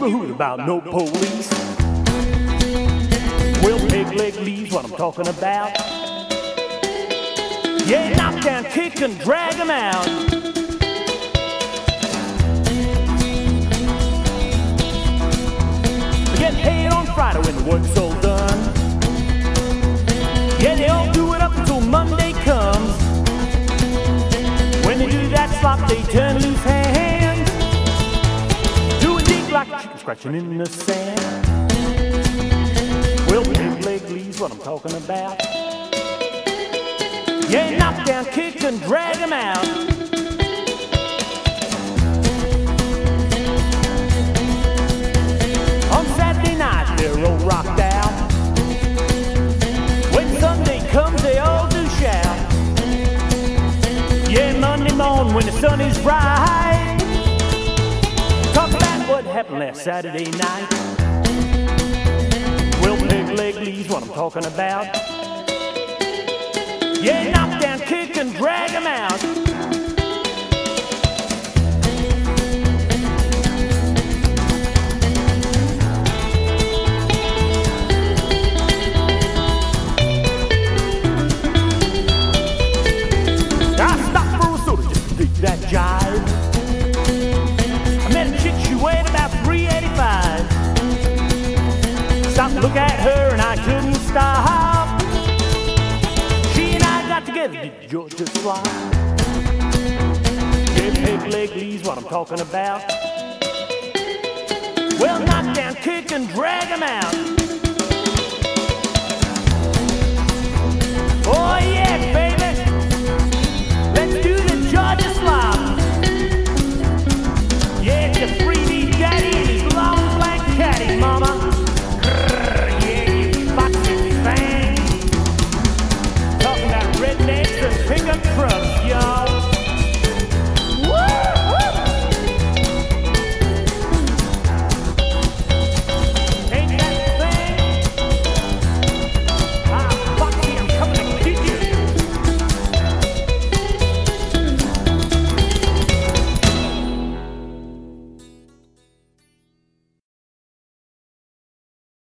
a hoot about no police. Well, Peg Leg Lee's what I'm talking about. Yeah, knock down, kick, and drag him out. They get paid on Friday when the work's all done. Yeah, they all do it up until Monday comes. When they do that slop, they turn loose hands, doing deep like a chicken scratching in the sand. Well, Peg Leg Lee's what I'm talking about. Yeah, knock down, kick, and drag him out. On Saturday night, they're all rocked out. When Sunday comes, they all do shout. Yeah, Monday morning when the sun is bright, talk about what happened last Saturday night. Well, Peg Leg Lee's what I'm talking about. Yeah, knock down, kick, and drag him out. I stopped for a soda just to dig that jive. I met a chick, she weighed about 385. Stopped to look at her and I couldn't stop. Together, did Georgia fly? Yeah, Peg Leg Lee's what I'm talking about. Well, knock down, kick, and drag him out.